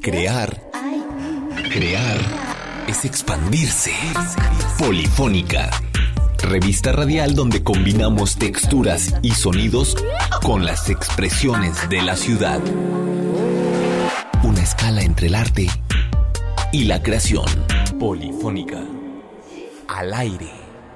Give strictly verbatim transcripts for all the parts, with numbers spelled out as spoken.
Crear, crear es expandirse. Polifónica, revista radial donde combinamos texturas y sonidos con las expresiones de la ciudad. Una escala entre el arte y la creación. Polifónica, al aire.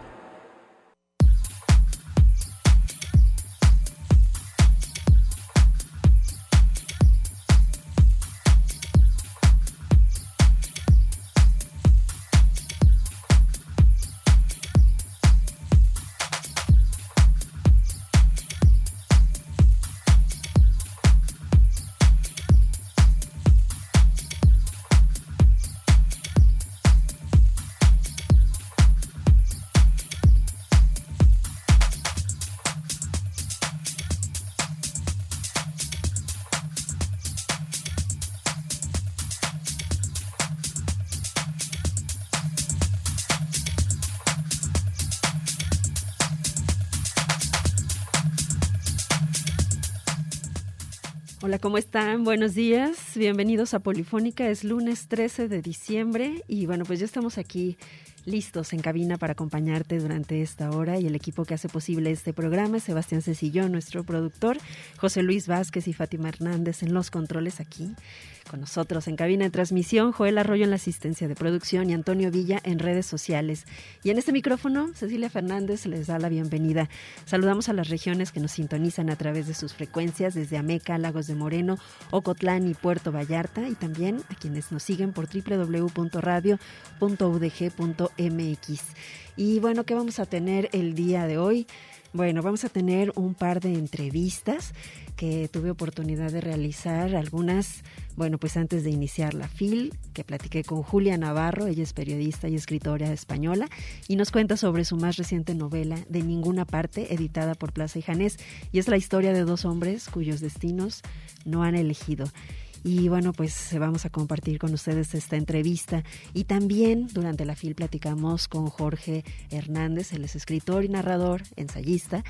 Hola, ¿cómo están? Buenos días, bienvenidos a Polifónica, es lunes trece de diciembre y bueno, pues ya estamos aquí listos en cabina para acompañarte durante esta hora y el equipo que hace posible este programa, Sebastián Cecillón, nuestro productor, José Luis Vázquez y Fátima Hernández en los controles aquí con nosotros en cabina de transmisión, Joel Arroyo en la asistencia de producción y Antonio Villa en redes sociales. Y en este micrófono, Cecilia Fernández les da la bienvenida. Saludamos a las regiones que nos sintonizan a través de sus frecuencias desde Ameca, Lagos de Moreno, Ocotlán y Puerto Vallarta, y también a quienes nos siguen por doble u doble u doble u punto radio punto u d g punto m x. Y bueno, ¿qué vamos a tener el día de hoy? Bueno, vamos a tener un par de entrevistas que tuve oportunidad de realizar, algunas, bueno, pues antes de iniciar la F I L, que platiqué con Julia Navarro, ella es periodista y escritora española, y nos cuenta sobre su más reciente novela, De Ninguna Parte, editada por Plaza y Janés, y es la historia de dos hombres cuyos destinos no han elegido. Y bueno, pues vamos a compartir con ustedes esta entrevista. Y también durante la F I L platicamos con Jorge Hernández, él es escritor y narrador, ensayista,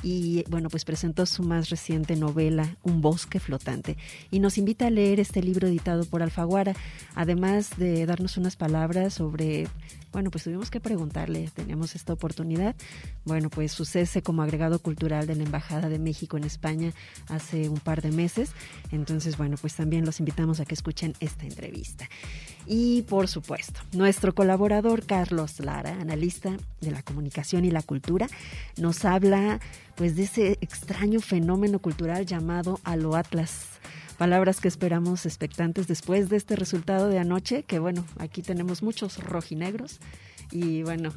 y bueno, pues presentó su más reciente novela, Un bosque flotante, y nos invita a leer este libro editado por Alfaguara, además de darnos unas palabras sobre... Bueno, pues tuvimos que preguntarle, teníamos esta oportunidad. Bueno, pues su cese como agregado cultural de la Embajada de México en España hace un par de meses. Entonces, bueno, pues también los invitamos a que escuchen esta entrevista. Y, por supuesto, nuestro colaborador Carlos Lara, analista de la comunicación y la cultura, nos habla pues de ese extraño fenómeno cultural llamado Aloatlas. Palabras que esperamos expectantes después de este resultado de anoche, que bueno, aquí tenemos muchos rojinegros y bueno,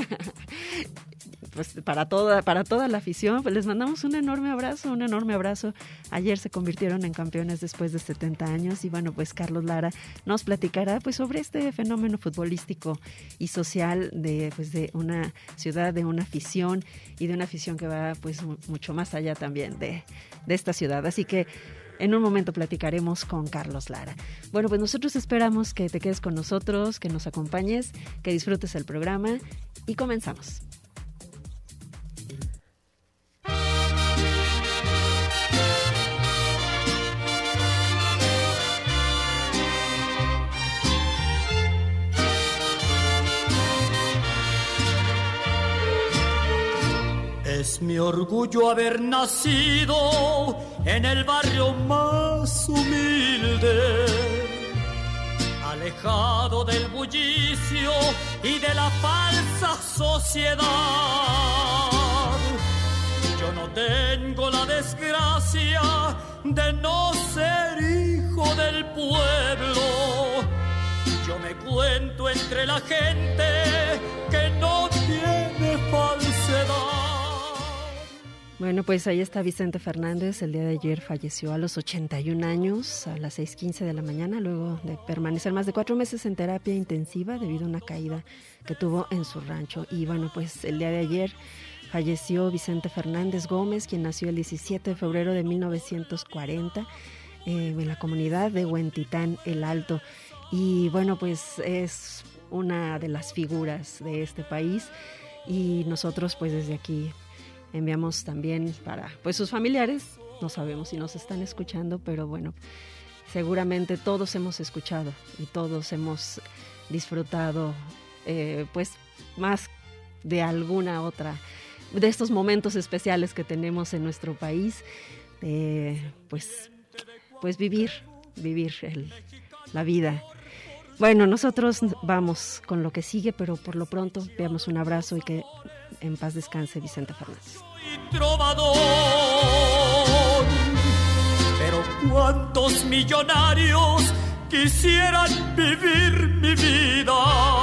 pues para toda, para toda la afición, pues les mandamos un enorme abrazo, un enorme abrazo. Ayer se convirtieron en campeones después de setenta años y bueno, pues Carlos Lara nos platicará pues sobre este fenómeno futbolístico y social de pues de una ciudad, de una afición y de una afición que va pues mucho más allá también de, de esta ciudad. Así que en un momento platicaremos con Carlos Lara. Bueno, pues nosotros esperamos que te quedes con nosotros, que nos acompañes, que disfrutes el programa y comenzamos. Es mi orgullo haber nacido en el barrio más humilde, alejado del bullicio y de la falsa sociedad. Yo no tengo la desgracia de no ser hijo del pueblo. Yo me cuento entre la gente que no tiene falsedad. Bueno, pues ahí está Vicente Fernández. El día de ayer falleció a los ochenta y un años, a las seis quince de la mañana, luego de permanecer más de cuatro meses en terapia intensiva debido a una caída que tuvo en su rancho. Y bueno, pues el día de ayer falleció Vicente Fernández Gómez, quien nació el diecisiete de febrero de mil novecientos cuarenta eh, en la comunidad de Huentitán el Alto. Y bueno, pues es una de las figuras de este país y nosotros pues desde aquí enviamos también para pues sus familiares, no sabemos si nos están escuchando, pero bueno, seguramente todos hemos escuchado y todos hemos disfrutado, eh, pues, más de alguna otra, de estos momentos especiales que tenemos en nuestro país, eh, pues, pues vivir, vivir el, la vida. Bueno, nosotros vamos con lo que sigue, pero por lo pronto veamos un abrazo y que en paz descanse Vicente Fernández. Trovador, pero cuántos millonarios quisieran vivir mi vida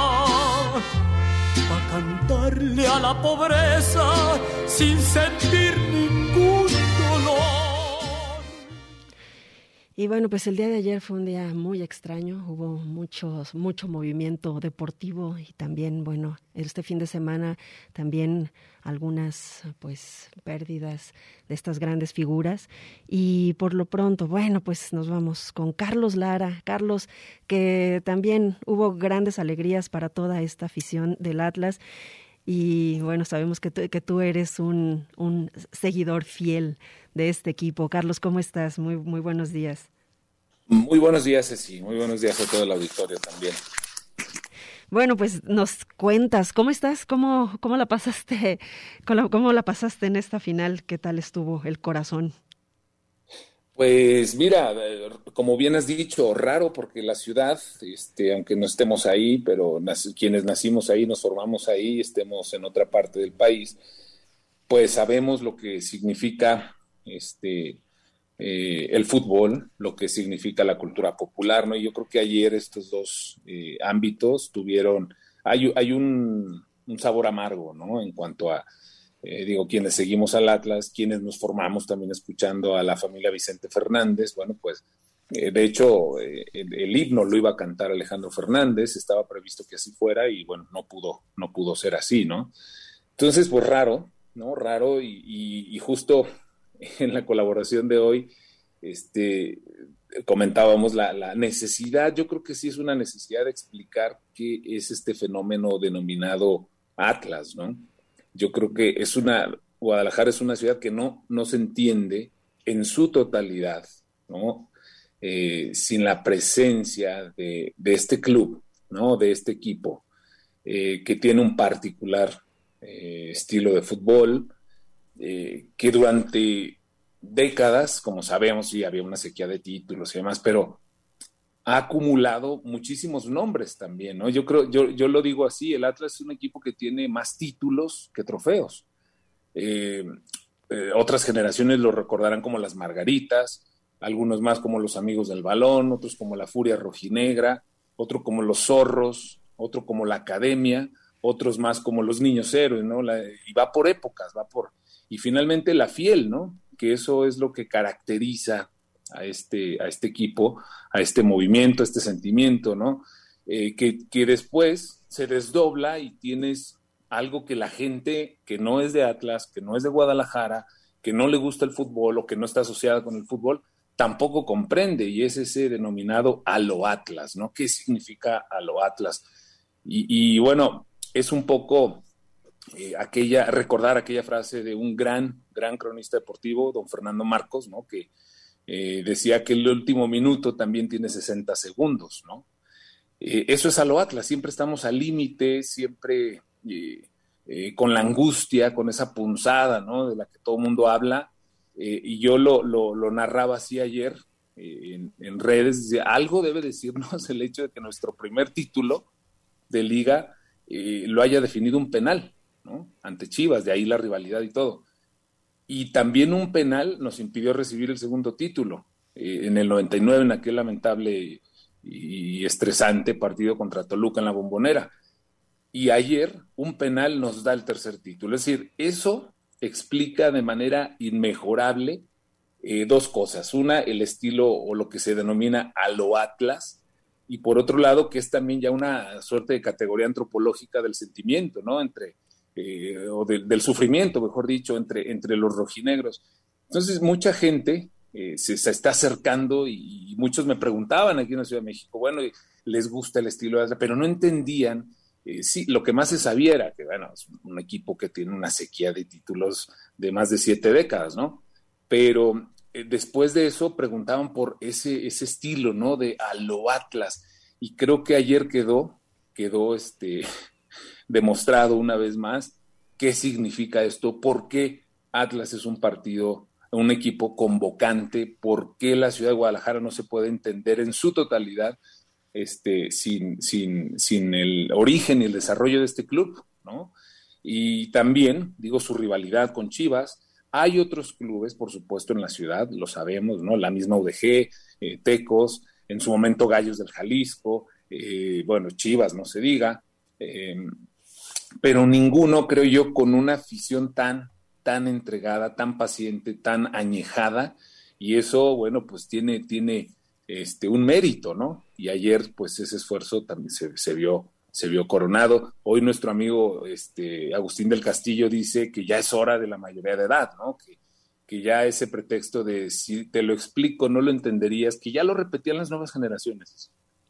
para cantarle a la pobreza sin sentir ningún dolor. Y bueno, pues el día de ayer fue un día muy extraño, hubo muchos, mucho movimiento deportivo y también, bueno, este fin de semana también algunas pues pérdidas de estas grandes figuras y por lo pronto, bueno, pues nos vamos con Carlos Lara. Carlos, que también hubo grandes alegrías para toda esta afición del Atlas y bueno, sabemos que tú, que tú eres un, un seguidor fiel de este equipo. Carlos, ¿cómo estás? Muy, muy buenos días. Muy buenos días, Ceci. Muy buenos días a todo el auditorio también. Bueno, pues nos cuentas, ¿cómo estás? ¿Cómo, cómo la pasaste? ¿Cómo la pasaste en esta final? ¿Qué tal estuvo el corazón? Pues mira, como bien has dicho, raro porque la ciudad, este, aunque no estemos ahí, pero nac- quienes nacimos ahí, nos formamos ahí, estemos en otra parte del país, pues sabemos lo que significa este eh, el fútbol, lo que significa la cultura popular, ¿no? Y yo creo que ayer estos dos eh, ámbitos tuvieron, hay, hay un, un sabor amargo, ¿no? En cuanto a, eh, digo, quienes seguimos al Atlas, quienes nos formamos también escuchando a la familia Vicente Fernández, bueno, pues, eh, de hecho, eh, el, el himno lo iba a cantar Alejandro Fernández, estaba previsto que así fuera y, bueno, no pudo, no pudo ser así, ¿no? Entonces, pues, raro, ¿no? Raro y, y, y justo en la colaboración de hoy, este, comentábamos la, la necesidad, yo creo que sí es una necesidad de explicar qué es este fenómeno denominado Atlas, ¿no? Yo creo que es una, Guadalajara es una ciudad que no, no se entiende en su totalidad, ¿no? Eh, sin la presencia de, de este club, ¿no? De este equipo, eh, que tiene un particular eh, estilo de fútbol, Eh, que durante décadas, como sabemos, sí había una sequía de títulos y demás, pero ha acumulado muchísimos nombres también, ¿no? Yo creo, yo, yo lo digo así, el Atlas es un equipo que tiene más títulos que trofeos. Eh, eh, otras generaciones lo recordarán como las Margaritas, algunos más como los Amigos del Balón, otros como la Furia Rojinegra, otro como los Zorros, otro como la Academia, otros más como los Niños Héroes, ¿no? La, y va por épocas, va por... Y finalmente la fiel, ¿no? Que eso es lo que caracteriza a este, a este equipo, a este movimiento, a este sentimiento, ¿no? Eh, que, que después se desdobla y tienes algo que la gente que no es de Atlas, que no es de Guadalajara, que no le gusta el fútbol o que no está asociada con el fútbol, tampoco comprende, y es ese denominado a lo Atlas, ¿no? ¿Qué significa a lo Atlas? Y, y bueno, es un poco... Eh, aquella, recordar aquella frase de un gran, gran cronista deportivo, don Fernando Marcos, ¿no? Que eh, decía que el último minuto también tiene sesenta segundos, ¿no? Eh, eso es a lo Atlas, siempre estamos al límite, siempre eh, eh, con la angustia, con esa punzada, ¿no? De la que todo el mundo habla, eh, y yo lo, lo, lo narraba así ayer eh, en, en redes, decía, algo debe decirnos el hecho de que nuestro primer título de liga eh, lo haya definido un penal, ¿no? Ante Chivas, de ahí la rivalidad y todo. Y también un penal nos impidió recibir el segundo título eh, en el noventa y nueve, en aquel lamentable y estresante partido contra Toluca en la Bombonera. Y ayer un penal nos da el tercer título. Es decir, eso explica de manera inmejorable eh, dos cosas. Una, el estilo o lo que se denomina a lo Atlas, y por otro lado, que es también ya una suerte de categoría antropológica del sentimiento, ¿no? Entre Eh, o de, del sufrimiento, mejor dicho, entre, entre los rojinegros. Entonces, mucha gente eh, se, se está acercando y, y muchos me preguntaban aquí en la Ciudad de México, bueno, les gusta el estilo de Atlas, pero no entendían, eh, sí, lo que más se sabía era que, bueno, es un equipo que tiene una sequía de títulos de más de siete décadas, ¿no? Pero eh, después de eso preguntaban por ese, ese estilo, ¿no? De a lo Atlas. Y creo que ayer quedó, quedó este, demostrado una vez más qué significa esto, por qué Atlas es un partido, un equipo convocante, por qué la ciudad de Guadalajara no se puede entender en su totalidad este, sin, sin, sin el origen y el desarrollo de este club, ¿no? Y también, digo, su rivalidad con Chivas. Hay otros clubes, por supuesto, en la ciudad, lo sabemos, ¿no? La misma U D G, eh, Tecos, en su momento Gallos del Jalisco, eh, bueno, Chivas, no se diga, eh, pero ninguno, creo yo, con una afición tan, tan entregada, tan paciente, tan añejada, y eso, bueno, pues tiene, tiene este, un mérito, ¿no? Y ayer, pues ese esfuerzo también se, se vio se vio coronado. Hoy nuestro amigo este, Agustín del Castillo dice que ya es hora de la mayoría de edad, ¿no? Que, que ya ese pretexto de si te lo explico no lo entenderías, que ya lo repetían las nuevas generaciones,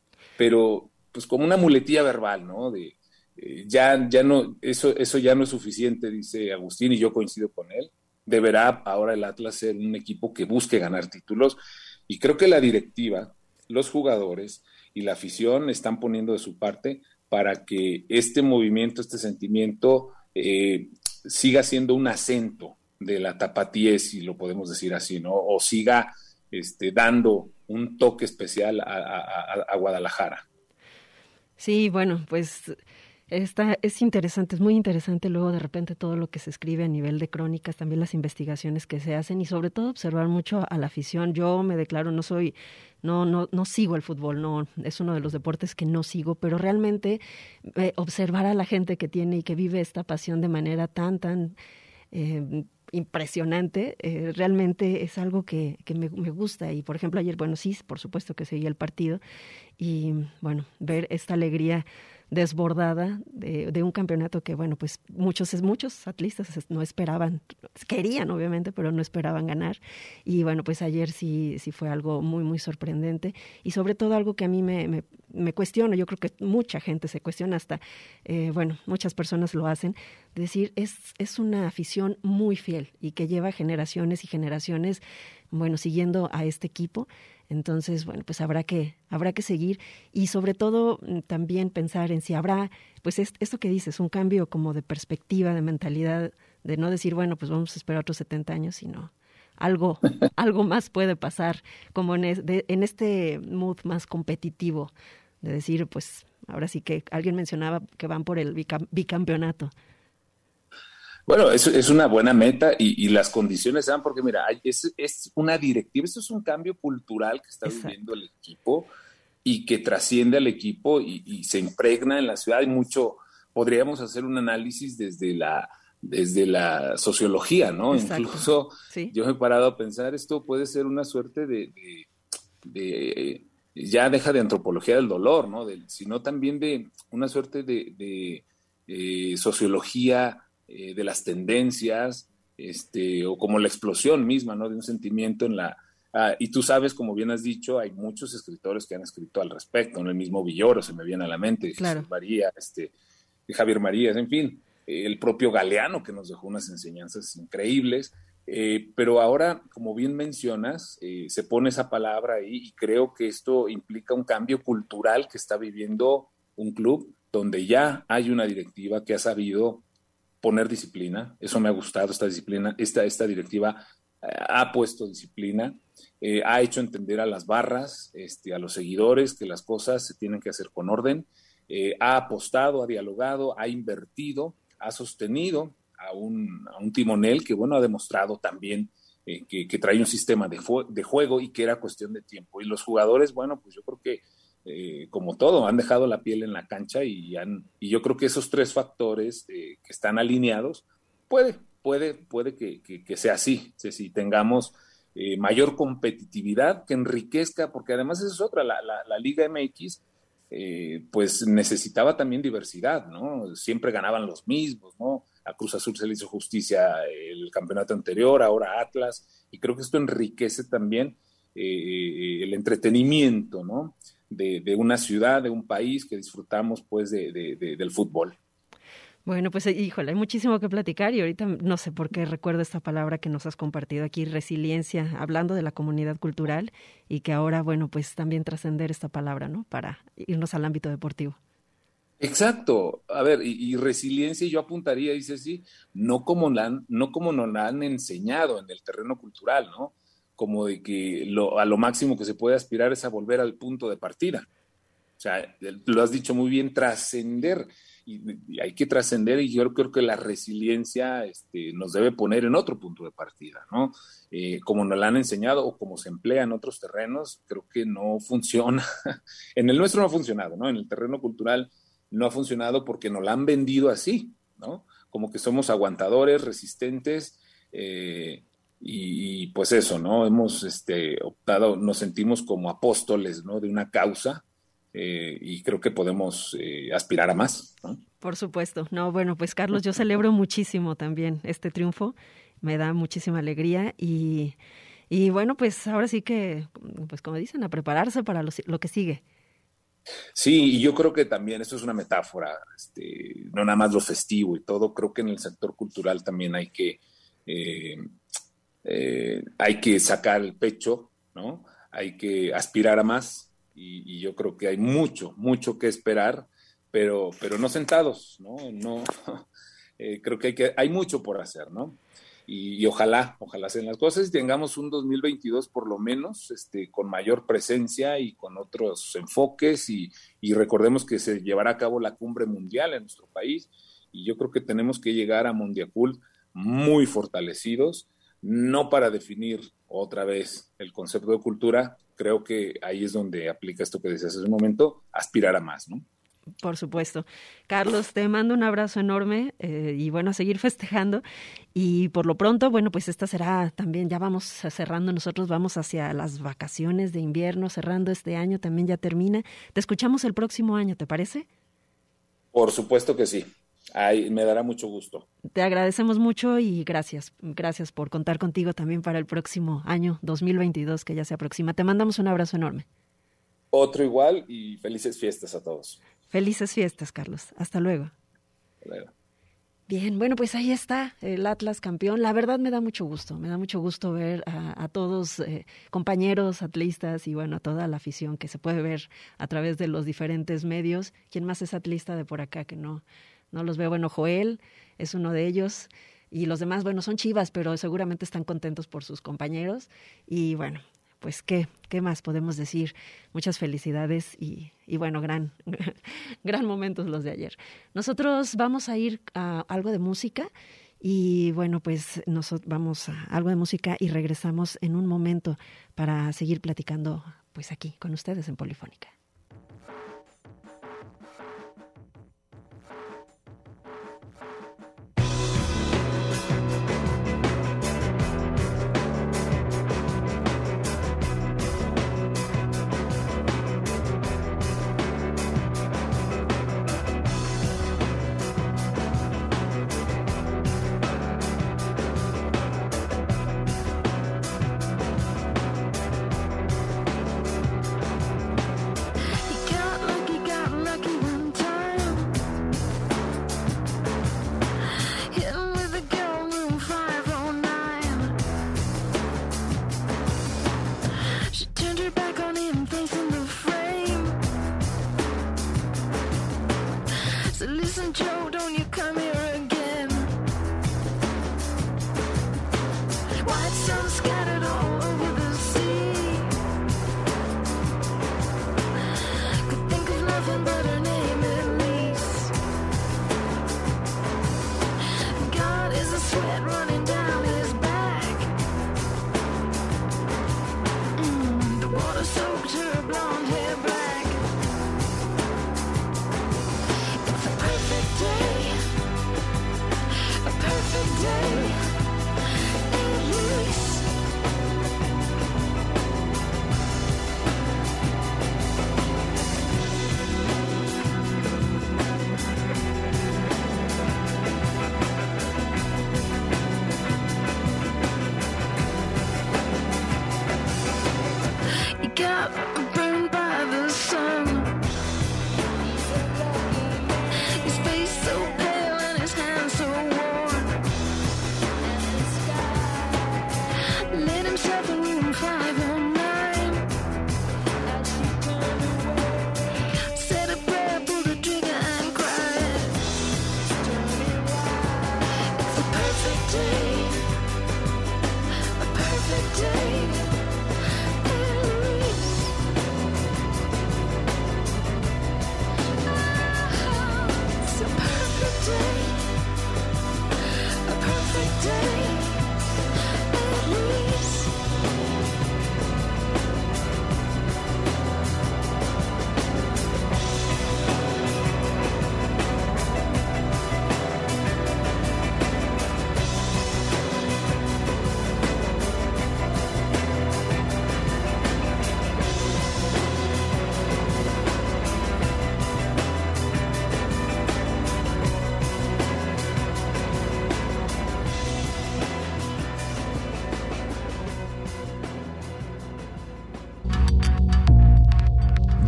pero pues como una muletilla verbal, ¿no? De eh, ya, ya no, eso, eso ya no es suficiente, dice Agustín, y yo coincido con él. Deberá ahora el Atlas ser un equipo que busque ganar títulos, y creo que la directiva, los jugadores y la afición están poniendo de su parte para que este movimiento, este sentimiento eh, siga siendo un acento de la tapatíez, si lo podemos decir así, ¿no? O siga este, dando un toque especial a, a, a Guadalajara. Sí, bueno, pues Está, es interesante, es muy interesante luego de repente todo lo que se escribe a nivel de crónicas, también las investigaciones que se hacen y sobre todo observar mucho a la afición. Yo me declaro, no soy, no, no, no sigo el fútbol, no, es uno de los deportes que no sigo, pero realmente eh, observar a la gente que tiene y que vive esta pasión de manera tan, tan eh, impresionante, eh, realmente es algo que, que me, me gusta. Y por ejemplo ayer, bueno, sí, por supuesto que seguí el partido y bueno, ver esta alegría desbordada de, de un campeonato que, bueno, pues muchos muchos atlistas no esperaban, querían obviamente, pero no esperaban ganar. Y bueno, pues ayer sí sí fue algo muy, muy sorprendente y sobre todo algo que a mí me, me, me cuestiono, yo creo que mucha gente se cuestiona, hasta, eh, bueno, muchas personas lo hacen, decir, es, es una afición muy fiel y que lleva generaciones y generaciones, bueno, siguiendo a este equipo. Entonces, bueno, pues habrá que habrá que seguir y sobre todo también pensar en si habrá, pues es, esto que dices, un cambio como de perspectiva, de mentalidad, de no decir, bueno, pues vamos a esperar otros setenta años, sino algo algo más puede pasar, como en, es, de, en este mood más competitivo, de decir, pues ahora sí que alguien mencionaba que van por el bicam, bicampeonato. Bueno, es, es una buena meta y, y las condiciones se dan porque, mira, es, es una directiva, esto es un cambio cultural que está Exacto. viviendo el equipo y que trasciende al equipo y, y se impregna en la ciudad. Hay mucho, podríamos hacer un análisis desde la, desde la sociología, ¿no? Exacto. Incluso sí. Yo me he parado a pensar, esto puede ser una suerte de, de, de ya deja de antropología del dolor, ¿no? De, sino también de una suerte de, de, de sociología de las tendencias, este, o como la explosión misma, ¿no? De un sentimiento en la... Ah, y tú sabes, como bien has dicho, hay muchos escritores que han escrito al respecto, ¿no? El mismo Villoro se me viene a la mente, claro. Jesús María, este, Javier Marías, en fin, eh, el propio Galeano, que nos dejó unas enseñanzas increíbles, eh, pero ahora, como bien mencionas, eh, se pone esa palabra ahí y creo que esto implica un cambio cultural que está viviendo un club donde ya hay una directiva que ha sabido poner disciplina. Eso me ha gustado, esta disciplina, esta, esta directiva eh, ha puesto disciplina, eh, ha hecho entender a las barras, este, a los seguidores, que las cosas se tienen que hacer con orden, eh, ha apostado, ha dialogado, ha invertido, ha sostenido a un, a un timonel que, bueno, ha demostrado también eh, que, que trae un sistema de, fu- de juego y que era cuestión de tiempo. Y los jugadores, bueno, pues yo creo que Eh, como todo, han dejado la piel en la cancha y, han, y yo creo que esos tres factores eh, que están alineados, puede, puede, puede que, que, que sea así, si ¿sí? tengamos eh, mayor competitividad que enriquezca, porque además esa es otra, la, la, la Liga M X eh, pues necesitaba también diversidad, ¿no? Siempre ganaban los mismos, ¿no? A Cruz Azul se le hizo justicia el campeonato anterior, ahora Atlas, y creo que esto enriquece también eh, el entretenimiento, ¿no? De, de una ciudad, de un país que disfrutamos pues de, de, de, del fútbol. Bueno, pues híjole, hay muchísimo que platicar y ahorita no sé por qué recuerdo esta palabra que nos has compartido aquí, resiliencia, hablando de la comunidad cultural y que ahora, bueno, pues también trascender esta palabra, ¿no? Para irnos al ámbito deportivo. Exacto. A ver, y, y resiliencia yo apuntaría, dice sí, no como, la, no como nos la han enseñado en el terreno cultural, ¿no? Como de que lo, a lo máximo que se puede aspirar es a volver al punto de partida. O sea, lo has dicho muy bien, trascender. Y, y hay que trascender y yo creo que la resiliencia este, nos debe poner en otro punto de partida, ¿no? Eh, como nos la han enseñado o como se emplea en otros terrenos, creo que no funciona. En el nuestro no ha funcionado, ¿no? En el terreno cultural no ha funcionado porque nos la han vendido así, ¿no? Como que somos aguantadores, resistentes, eh, y, y pues eso, ¿no? Hemos este, optado, nos sentimos como apóstoles, ¿no? De una causa. Eh, y creo que podemos eh, aspirar a más, ¿no? Por supuesto. No, bueno, pues Carlos, yo celebro muchísimo también este triunfo, me da muchísima alegría y, y bueno, pues ahora sí que, pues como dicen, a prepararse para lo, lo que sigue. Sí, y yo creo que también eso es una metáfora, este, no nada más lo festivo y todo, creo que en el sector cultural también hay que, eh, eh, hay que sacar el pecho, ¿no? Hay que aspirar a más. Y, y yo creo que hay mucho, mucho que esperar, pero, pero no sentados, ¿no? no eh, creo que hay, que hay mucho por hacer, ¿no? Y, y ojalá, ojalá sean las cosas y tengamos un dos mil veintidós por lo menos este, con mayor presencia y con otros enfoques y, y recordemos que se llevará a cabo la cumbre mundial en nuestro país y yo creo que tenemos que llegar a Mondiacult muy fortalecidos, no para definir otra vez el concepto de cultura. Creo que ahí es donde aplica esto que decías hace un momento, aspirar a más, ¿no? Por supuesto. Carlos, te mando un abrazo enorme eh, y bueno, a seguir festejando. Y por lo pronto, bueno, pues esta será también, ya vamos cerrando, nosotros vamos hacia las vacaciones de invierno, cerrando este año, también ya termina. Te escuchamos el próximo año, ¿te parece? Por supuesto que sí. Ay, me dará mucho gusto. Te agradecemos mucho y gracias. Gracias por contar contigo también para el próximo año dos mil veintidós que ya se aproxima. Te mandamos un abrazo enorme. Otro igual y felices fiestas a todos. Felices fiestas, Carlos. Hasta luego. Hasta luego. Bien, bueno, pues ahí está el Atlas campeón. La verdad me da mucho gusto, me da mucho gusto ver a, a todos eh, compañeros atlistas y bueno, a toda la afición que se puede ver a través de los diferentes medios. ¿Quién más es atlista de por acá que no? No los veo. Bueno, Joel es uno de ellos y los demás, bueno, son Chivas, pero seguramente están contentos por sus compañeros. Y bueno, pues qué, qué más podemos decir. Muchas felicidades y, y bueno, gran, gran momentos los de ayer. Nosotros vamos a ir a algo de música y bueno, pues nosotros vamos a algo de música y regresamos en un momento para seguir platicando pues aquí con ustedes en Polifónica.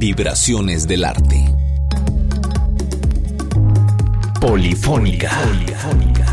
Vibraciones del arte. Polifónica. Polifónica.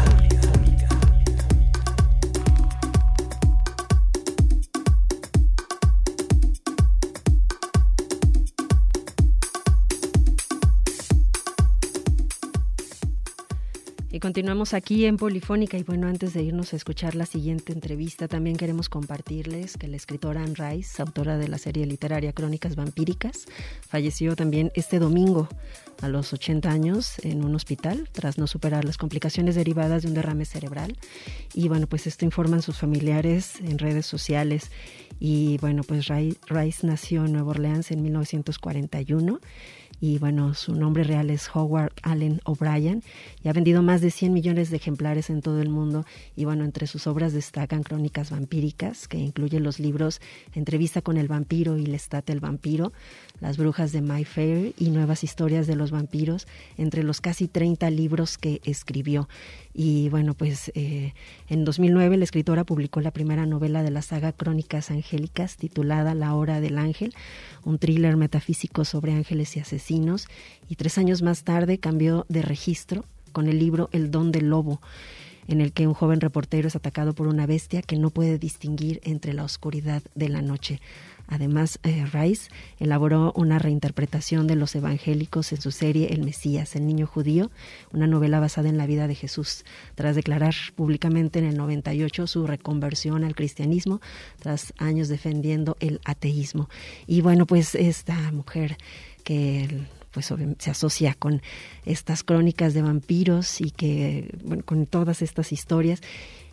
Y continuamos aquí en Polifónica y bueno, antes de irnos a escuchar la siguiente entrevista, también queremos compartirles que la escritora Anne Rice, autora de la serie literaria Crónicas Vampíricas, falleció también este domingo a los ochenta años en un hospital tras no superar las complicaciones derivadas de un derrame cerebral. Y bueno, pues esto informan sus familiares en redes sociales. Y bueno, pues Rice nació en Nueva Orleans en mil novecientos cuarenta y uno. Y bueno, su nombre real es Howard Allen O'Brien y ha vendido más de cien millones de ejemplares en todo el mundo. Y bueno, entre sus obras destacan Crónicas Vampíricas, que incluyen los libros Entrevista con el vampiro y Lestat el vampiro, Las brujas de Mayfair y Nuevas historias de los vampiros, entre los casi treinta libros que escribió. Y bueno, pues eh, en dos mil nueve la escritora publicó la primera novela de la saga Crónicas Angélicas, titulada La Hora del Ángel, un thriller metafísico sobre ángeles y asesinos, y tres años más tarde cambió de registro con el libro El Don del Lobo, en el que un joven reportero es atacado por una bestia que no puede distinguir entre la oscuridad de la noche. Además, eh, Rice elaboró una reinterpretación de los evangélicos en su serie El Mesías, el niño judío, una novela basada en la vida de Jesús, tras declarar públicamente en el noventa y ocho su reconversión al cristianismo, tras años defendiendo el ateísmo. Y bueno, pues esta mujer que pues se asocia con estas crónicas de vampiros y que, bueno, con todas estas historias.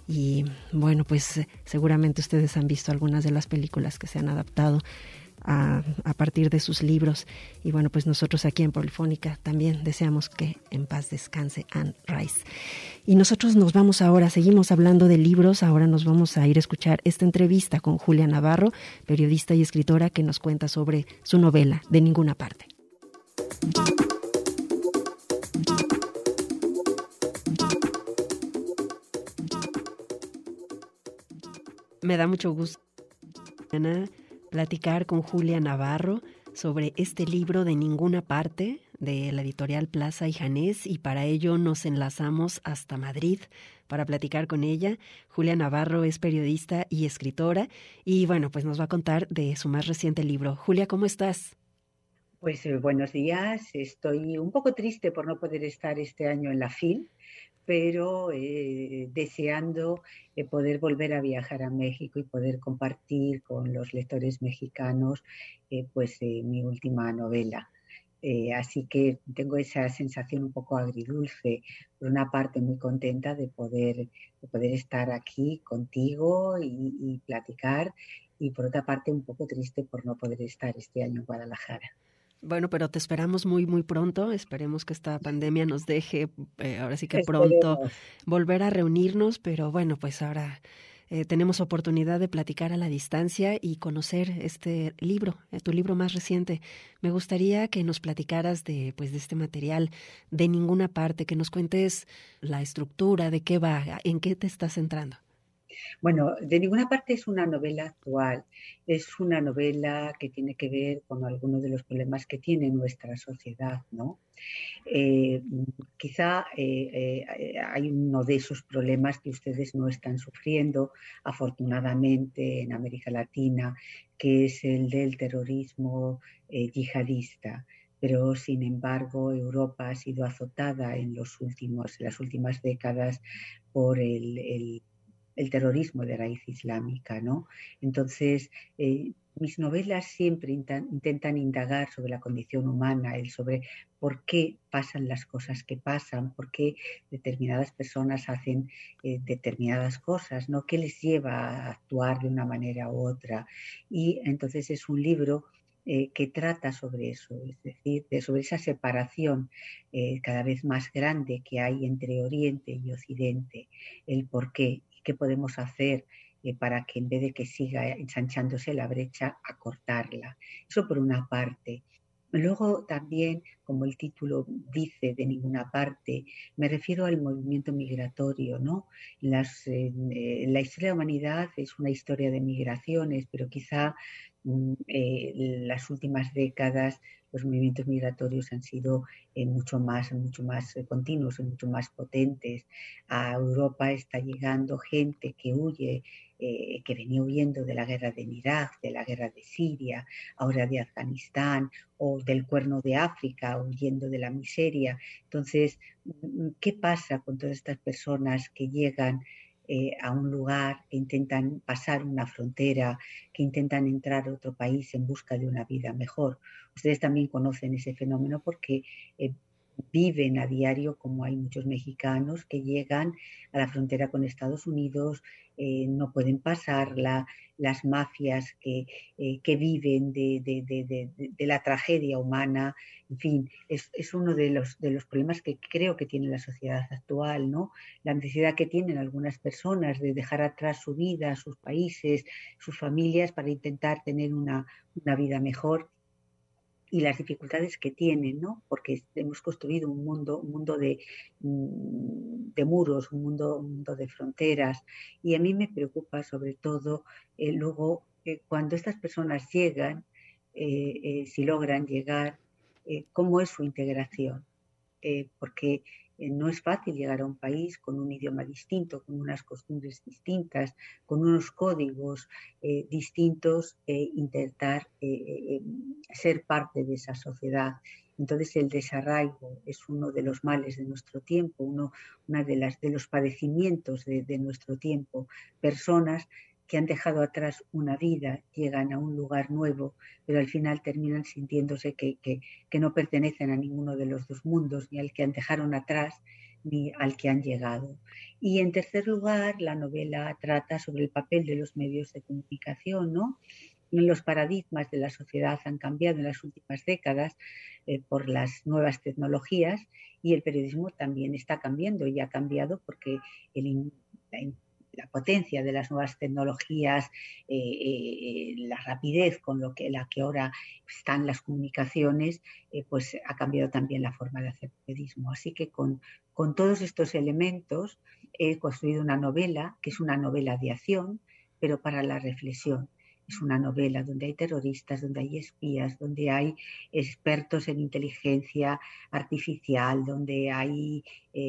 Y bueno, pues seguramente ustedes han visto algunas de las películas que se han adaptado a, a partir de sus libros. Y bueno, pues nosotros aquí en Polifónica también deseamos que en paz descanse Anne Rice. Y nosotros nos vamos ahora, seguimos hablando de libros, ahora nos vamos a ir a escuchar esta entrevista con Julia Navarro, periodista y escritora, que nos cuenta sobre su novela De Ninguna Parte. Me da mucho gusto, Ana, platicar con Julia Navarro sobre este libro De Ninguna Parte, de la editorial Plaza y Janés, y para ello nos enlazamos hasta Madrid para platicar con ella. Julia Navarro es periodista y escritora, y bueno, pues nos va a contar de su más reciente libro. Julia, ¿cómo estás? Pues eh, buenos días, estoy un poco triste por no poder estar este año en la F I L, pero eh, deseando eh, poder volver a viajar a México y poder compartir con los lectores mexicanos eh, pues eh, mi última novela. Eh, así que tengo esa sensación un poco agridulce, por una parte muy contenta de poder, de poder estar aquí contigo y, y platicar, y por otra parte un poco triste por no poder estar este año en Guadalajara. Bueno, pero te esperamos muy, muy pronto. Esperemos que esta pandemia nos deje, eh, ahora sí que pronto, Esperemos. volver a reunirnos. Pero bueno, pues ahora eh, tenemos oportunidad de platicar a la distancia y conocer este libro, eh, tu libro más reciente. Me gustaría que nos platicaras de, pues, de este material De Ninguna Parte, que nos cuentes la estructura, de qué va, en qué te estás centrando. Bueno, De Ninguna Parte es una novela actual, es una novela que tiene que ver con algunos de los problemas que tiene nuestra sociedad, ¿no? Eh, quizá eh, eh, hay uno de esos problemas que ustedes no están sufriendo, afortunadamente, en América Latina, que es el del terrorismo eh, yihadista. Pero, sin embargo, Europa ha sido azotada en, los últimos, en las últimas décadas por el, el el terrorismo de raíz islámica, ¿no? Entonces, eh, mis novelas siempre intentan, intentan indagar sobre la condición humana, el sobre por qué pasan las cosas que pasan, por qué determinadas personas hacen eh, determinadas cosas, ¿no? ¿Qué les lleva a actuar de una manera u otra? Y entonces es un libro eh, que trata sobre eso, es decir, de, sobre esa separación eh, cada vez más grande que hay entre Oriente y Occidente, el por qué. ¿Qué podemos hacer eh, para que en vez de que siga ensanchándose la brecha, acortarla? Eso por una parte. Luego también, como el título dice, De Ninguna Parte, me refiero al movimiento migratorio, ¿no? Las, eh, la historia de la humanidad es una historia de migraciones, pero quizá eh, las últimas décadas los movimientos migratorios han sido eh, mucho más, mucho más eh, continuos y mucho más potentes. A Europa está llegando gente que huye, eh, que venía huyendo de la guerra de Irak, de la guerra de Siria, ahora de Afganistán o del Cuerno de África, huyendo de la miseria. Entonces, ¿qué pasa con todas estas personas que llegan Eh, a un lugar, que intentan pasar una frontera, que intentan entrar a otro país en busca de una vida mejor? Ustedes también conocen ese fenómeno porque eh, viven a diario, como hay muchos mexicanos que llegan a la frontera con Estados Unidos, eh, no pueden pasarla, las mafias que, eh, que viven de, de, de, de, de la tragedia humana, en fin, es, es uno de los, de los problemas que creo que tiene la sociedad actual, ¿no? La necesidad que tienen algunas personas de dejar atrás su vida, sus países, sus familias para intentar tener una, una vida mejor, y las dificultades que tienen, ¿no? Porque hemos construido un mundo, un mundo de, de muros, un mundo, un mundo de fronteras, y a mí me preocupa sobre todo eh, luego eh, cuando estas personas llegan, eh, eh, si logran llegar, eh, cómo es su integración, eh, porque eh, no es fácil llegar a un país con un idioma distinto, con unas costumbres distintas, con unos códigos eh, distintos, e intentar eh, eh, ser parte de esa sociedad. Entonces el desarraigo es uno de los males de nuestro tiempo, uno una de, las, de los padecimientos de, de nuestro tiempo. Personas que han dejado atrás una vida, llegan a un lugar nuevo, pero al final terminan sintiéndose que, que, que no pertenecen a ninguno de los dos mundos, ni al que han dejaron atrás, ni al que han llegado. Y en tercer lugar, la novela trata sobre el papel de los medios de comunicación, ¿no? Los paradigmas de la sociedad han cambiado en las últimas décadas eh, por las nuevas tecnologías, y el periodismo también está cambiando, y ha cambiado porque el, la la potencia de las nuevas tecnologías, eh, eh, la rapidez con lo que, la que ahora están las comunicaciones, eh, pues ha cambiado también la forma de hacer periodismo. Así que con, con todos estos elementos he construido una novela que es una novela de acción, pero para la reflexión. Es una novela donde hay terroristas, donde hay espías, donde hay expertos en inteligencia artificial, donde hay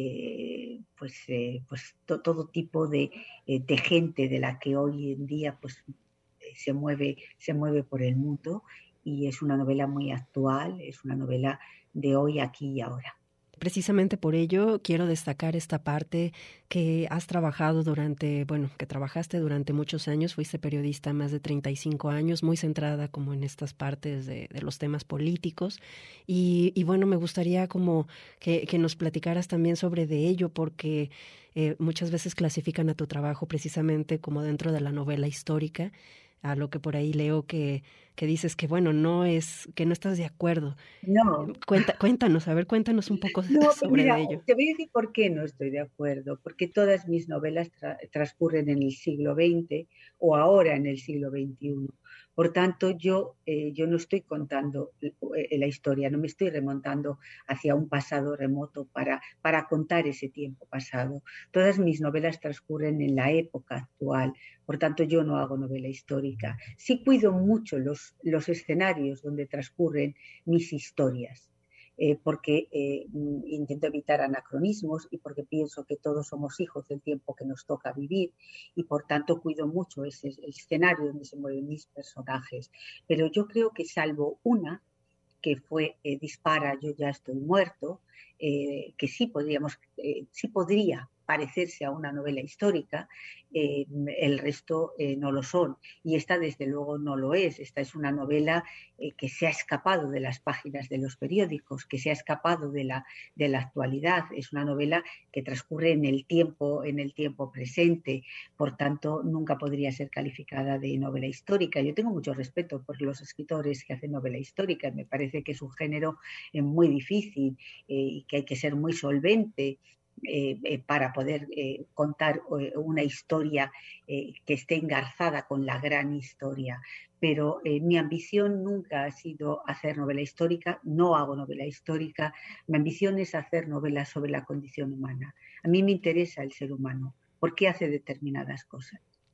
eh, pues, eh, pues to, todo tipo de, eh, de gente de la que hoy en día pues, se mueve, se mueve por el mundo, y es una novela muy actual, es una novela de hoy, aquí y ahora. Precisamente por ello quiero destacar esta parte que has trabajado durante, bueno, que trabajaste durante muchos años, fuiste periodista más de treinta y cinco años, muy centrada como en estas partes de, de los temas políticos, y, y bueno, me gustaría como que, que nos platicaras también sobre de ello, porque eh, muchas veces clasifican a tu trabajo precisamente como dentro de la novela histórica, a lo que por ahí leo que, que dices que, bueno, no es, que no estás de acuerdo. No. Cuenta, cuéntanos, a ver, cuéntanos un poco no, sobre mira, ello. Te voy a decir por qué no estoy de acuerdo, porque todas mis novelas tra transcurren en el siglo veinte o ahora en el siglo veintiuno. Por tanto, yo, eh, yo no estoy contando la historia, no me estoy remontando hacia un pasado remoto para, para contar ese tiempo pasado. Todas mis novelas transcurren en la época actual, por tanto yo no hago novela histórica. Sí cuido mucho los, los escenarios donde transcurren mis historias. Eh, porque eh, intento evitar anacronismos y porque pienso que todos somos hijos del tiempo que nos toca vivir, y por tanto cuido mucho ese el escenario donde se mueven mis personajes. Pero yo creo que salvo una, que fue eh, Dispara, yo ya estoy muerto, eh, que sí, podríamos, eh, sí podría parecerse a una novela histórica, eh, el resto eh, no lo son, y esta desde luego no lo es. Esta es una novela eh, que se ha escapado de las páginas de los periódicos, que se ha escapado de la, de la actualidad. Es una novela que transcurre en el tiempo, en el tiempo presente, por tanto nunca podría ser calificada de novela histórica. Yo tengo mucho respeto por los escritores que hacen novela histórica, me parece que es un género eh, muy difícil eh, y que hay que ser muy solvente Eh, eh, para poder eh, contar eh, una historia eh, que esté engarzada con la gran historia. Pero eh, mi ambición nunca ha sido hacer novela histórica, no hago novela histórica, mi ambición es hacer novelas sobre la condición humana. A mí me interesa el ser humano, por qué hace determinadas cosas.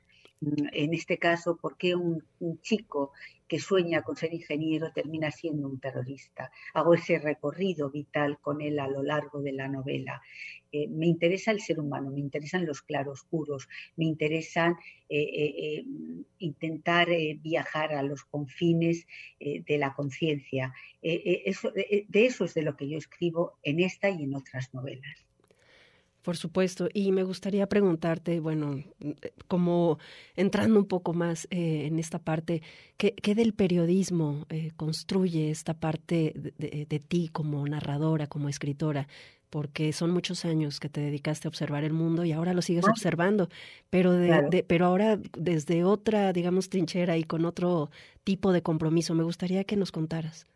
en este caso, ¿por qué un, un chico que sueña con ser ingeniero termina siendo un terrorista? Hago ese recorrido vital con él a lo largo de la novela. Eh, me interesa el ser humano, me interesan los claroscuros, me interesan eh, eh, eh, intentar eh, viajar a los confines eh, de la conciencia. Eh, eh, eso, de, de eso es de lo que yo escribo en esta y en otras novelas. Por supuesto, y me gustaría preguntarte, bueno, como entrando un poco más eh, en esta parte, ¿qué, qué del periodismo eh, construye esta parte de, de, de ti como narradora, como escritora? Porque son muchos años que te dedicaste a observar el mundo y ahora lo sigues ah, observando, pero de, claro. de, pero ahora desde otra, digamos, trinchera y con otro tipo de compromiso. Me gustaría que nos contaras.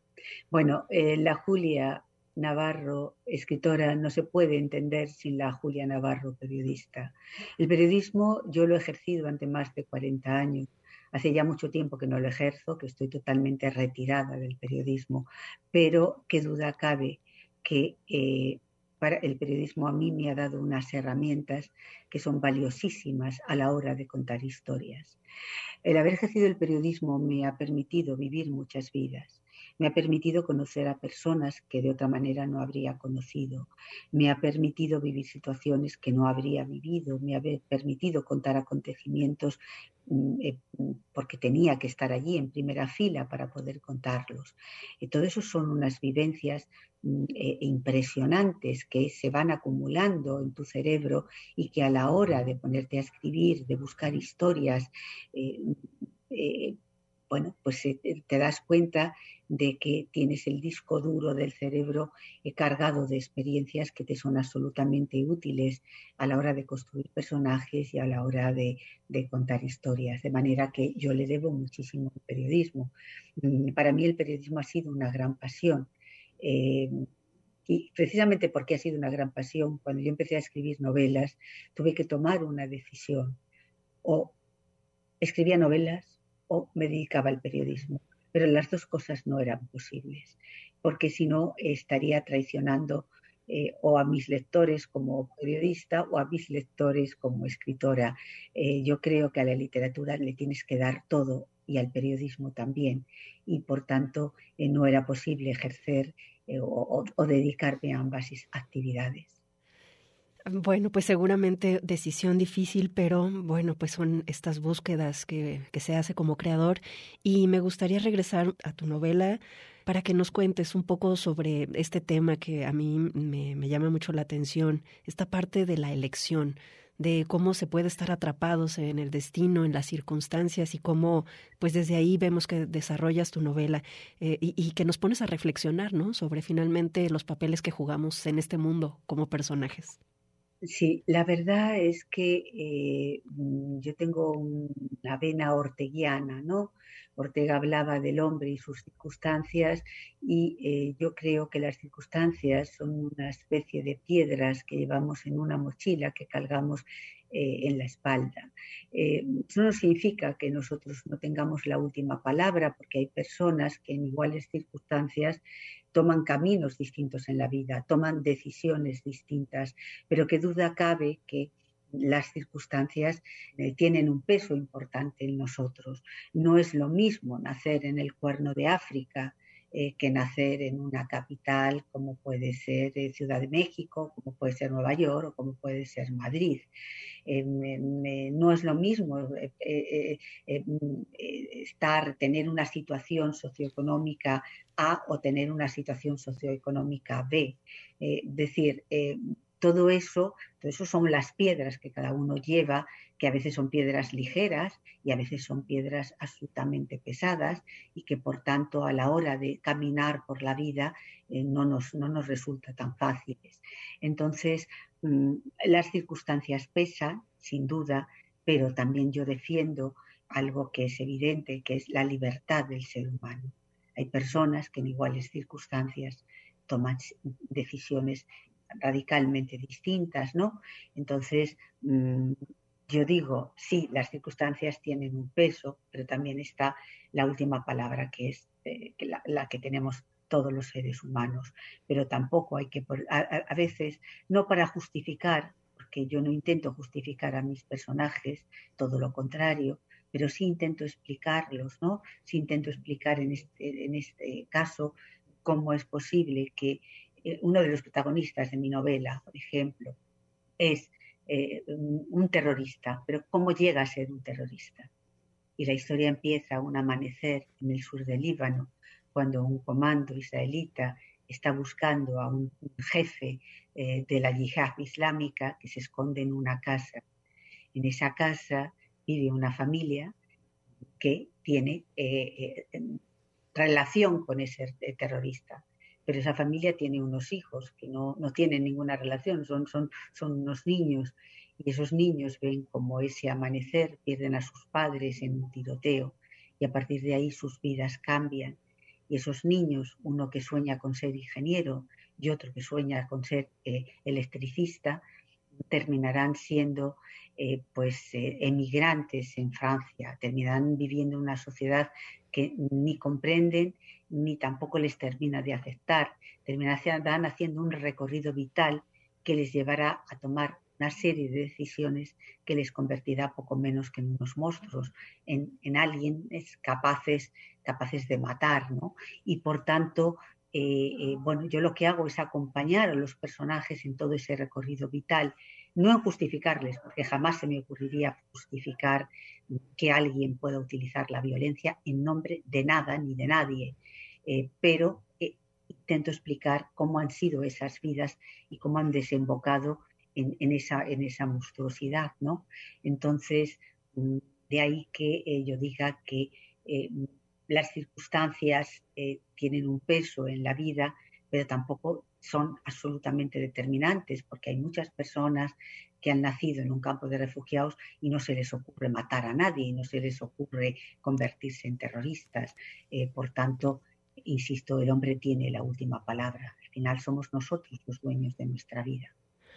Bueno, eh, la Julia Navarro, escritora, no se puede entender sin la Julia Navarro, periodista. El periodismo yo lo he ejercido durante más de cuarenta años. Hace ya mucho tiempo que no lo ejerzo, que estoy totalmente retirada del periodismo, pero qué duda cabe que eh, para el periodismo a mí me ha dado unas herramientas que son valiosísimas a la hora de contar historias. El haber ejercido el periodismo me ha permitido vivir muchas vidas. Me ha permitido conocer a personas que de otra manera no habría conocido. Me ha permitido vivir situaciones que no habría vivido. Me ha permitido contar acontecimientos eh, porque tenía que estar allí en primera fila para poder contarlos. Y todo eso son unas vivencias eh, impresionantes que se van acumulando en tu cerebro y que a la hora de ponerte a escribir, de buscar historias, eh, eh, bueno, pues eh, te das cuenta de que tienes el disco duro del cerebro eh, cargado de experiencias que te son absolutamente útiles a la hora de construir personajes y a la hora de, de contar historias. De manera que yo le debo muchísimo al periodismo. Para mí el periodismo ha sido una gran pasión. Eh, Y precisamente porque ha sido una gran pasión, cuando yo empecé a escribir novelas, tuve que tomar una decisión. O escribía novelas o me dedicaba al periodismo. Pero las dos cosas no eran posibles, porque si no estaría traicionando eh, o a mis lectores como periodista o a mis lectores como escritora. Eh, yo creo que a la literatura le tienes que dar todo y al periodismo también. Y por tanto eh, no era posible ejercer eh, o, o dedicarme a ambas actividades. Bueno, pues seguramente decisión difícil, pero bueno, pues son estas búsquedas que, que se hace como creador. Y me gustaría regresar a tu novela para que nos cuentes un poco sobre este tema que a mí me, me llama mucho la atención, esta parte de la elección, de cómo se puede estar atrapados en el destino, en las circunstancias y cómo, pues desde ahí vemos que desarrollas tu novela eh, y, y que nos pones a reflexionar, ¿no? Sobre finalmente los papeles que jugamos en este mundo como personajes. Sí, la verdad es que eh, yo tengo una vena orteguiana, ¿no? Ortega hablaba del hombre y sus circunstancias y eh, yo creo que las circunstancias son una especie de piedras que llevamos en una mochila que cargamos eh, en la espalda. Eh, eso no significa que nosotros no tengamos la última palabra, porque hay personas que en iguales circunstancias toman caminos distintos en la vida, toman decisiones distintas, pero qué duda cabe que las circunstancias eh, tienen un peso importante en nosotros. No es lo mismo nacer en el Cuerno de África eh, que nacer en una capital como puede ser eh, Ciudad de México, como puede ser Nueva York o como puede ser Madrid. Eh, eh, no es lo mismo eh, eh, eh, estar, tener una situación socioeconómica A o tener una situación socioeconómica B. Es eh, decir, eh, todo eso, todo eso son las piedras que cada uno lleva, que a veces son piedras ligeras y a veces son piedras absolutamente pesadas y que por tanto a la hora de caminar por la vida eh, no, nos, no nos resulta tan fáciles. Entonces, mmm, las circunstancias pesan, sin duda, pero también yo defiendo algo que es evidente, que es la libertad del ser humano. Hay personas que en iguales circunstancias toman decisiones radicalmente distintas, ¿no? Entonces, mmm, yo digo, sí, las circunstancias tienen un peso, pero también está la última palabra, que es eh, la, la que tenemos todos los seres humanos. Pero tampoco hay que, a, a veces, no para justificar, porque yo no intento justificar a mis personajes, todo lo contrario, pero sí intento explicarlos, ¿no? Sí intento explicar en este, en este caso cómo es posible que eh, uno de los protagonistas de mi novela, por ejemplo, es eh, un, un terrorista, pero cómo llega a ser un terrorista. Y la historia empieza un amanecer en el sur del Líbano, cuando un comando israelita está buscando a un, un jefe eh, de la yihad islámica que se esconde en una casa. En esa casa vive una familia que tiene eh, eh, relación con ese terrorista, pero esa familia tiene unos hijos que no, no tienen ninguna relación, son, son, son unos niños, y esos niños ven como ese amanecer pierden a sus padres en un tiroteo, y a partir de ahí sus vidas cambian. Y esos niños, uno que sueña con ser ingeniero y otro que sueña con ser eh, electricista, terminarán siendo eh, pues eh, emigrantes en Francia, terminarán viviendo en una sociedad que ni comprenden ni tampoco les termina de aceptar, terminarán haciendo un recorrido vital que les llevará a tomar una serie de decisiones que les convertirá poco menos que en unos monstruos, en, en aliens capaces, capaces de matar, ¿no? Y por tanto, eh, eh, bueno, yo lo que hago es acompañar a los personajes en todo ese recorrido vital, no en justificarles, porque jamás se me ocurriría justificar que alguien pueda utilizar la violencia en nombre de nada ni de nadie, eh, pero eh, intento explicar cómo han sido esas vidas y cómo han desembocado En, en, esa, en esa monstruosidad, ¿no? Entonces, de ahí que eh, yo diga que eh, las circunstancias eh, tienen un peso en la vida, pero tampoco son absolutamente determinantes, porque hay muchas personas que han nacido en un campo de refugiados y no se les ocurre matar a nadie, y no se les ocurre convertirse en terroristas. Eh, por tanto, insisto, el hombre tiene la última palabra. Al final somos nosotros los dueños de nuestra vida.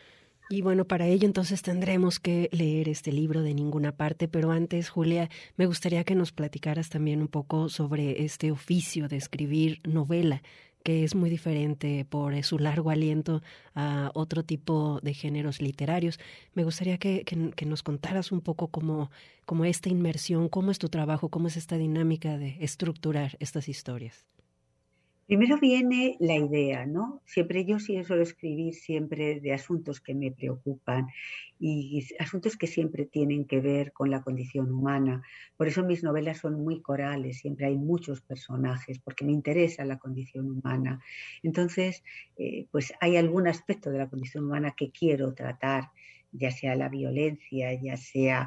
Y bueno, para ello entonces tendremos que leer este libro de Ninguna Parte, pero antes, Julia, me gustaría que nos platicaras también un poco sobre este oficio de escribir novela, que es muy diferente por su largo aliento a otro tipo de géneros literarios. Me gustaría que, que, que nos contaras un poco cómo, cómo esta inmersión, cómo es tu trabajo, cómo es esta dinámica de estructurar estas historias. Primero viene la idea, ¿no? Siempre yo sí suelo escribir siempre de asuntos que me preocupan y asuntos que siempre tienen que ver con la condición humana. Por eso mis novelas son muy corales, siempre hay muchos personajes, porque me interesa la condición humana. Entonces, eh, pues hay algún aspecto de la condición humana que quiero tratar, ya sea la violencia, ya sea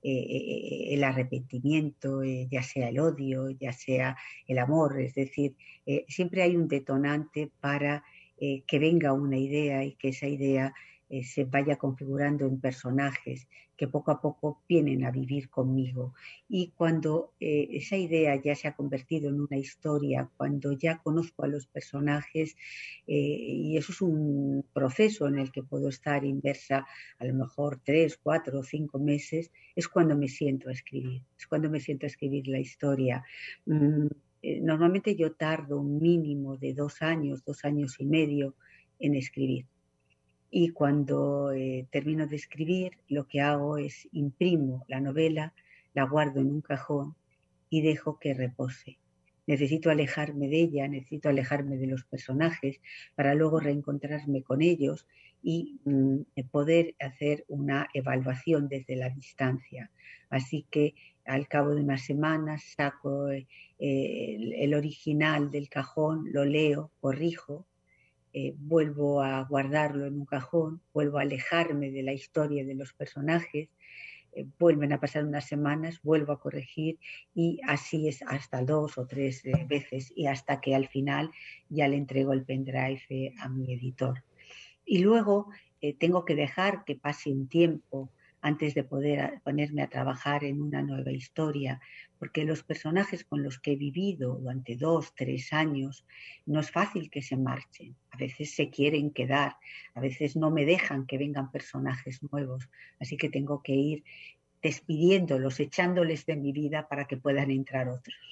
eh, el arrepentimiento, eh, ya sea el odio, ya sea el amor. Es decir, eh, siempre hay un detonante para eh, que venga una idea y que esa idea eh, se vaya configurando en personajes que poco a poco vienen a vivir conmigo. Y cuando eh, esa idea ya se ha convertido en una historia, cuando ya conozco a los personajes, eh, y eso es un proceso en el que puedo estar inmersa a lo mejor tres, cuatro o cinco meses, es cuando me siento a escribir, es cuando me siento a escribir la historia. Mm, eh, normalmente yo tardo un mínimo de dos años, dos años y medio en escribir. Y cuando eh, termino de escribir, lo que hago es imprimo la novela, la guardo en un cajón y dejo que repose. Necesito alejarme de ella, necesito alejarme de los personajes para luego reencontrarme con ellos y mm, poder hacer una evaluación desde la distancia. Así que al cabo de unas semanas saco eh, el, el original del cajón, lo leo, corrijo, Eh, vuelvo a guardarlo en un cajón, vuelvo a alejarme de la historia de los personajes, eh, vuelven a pasar unas semanas, vuelvo a corregir y así es hasta dos o tres eh, veces y hasta que al final ya le entrego el pendrive eh, a mi editor. Y luego eh, tengo que dejar que pase un tiempo antes de poder ponerme a trabajar en una nueva historia, porque los personajes con los que he vivido durante dos, tres años, no es fácil que se marchen. A veces se quieren quedar, a veces no me dejan que vengan personajes nuevos, así que tengo que ir despidiéndolos, echándoles de mi vida para que puedan entrar otros.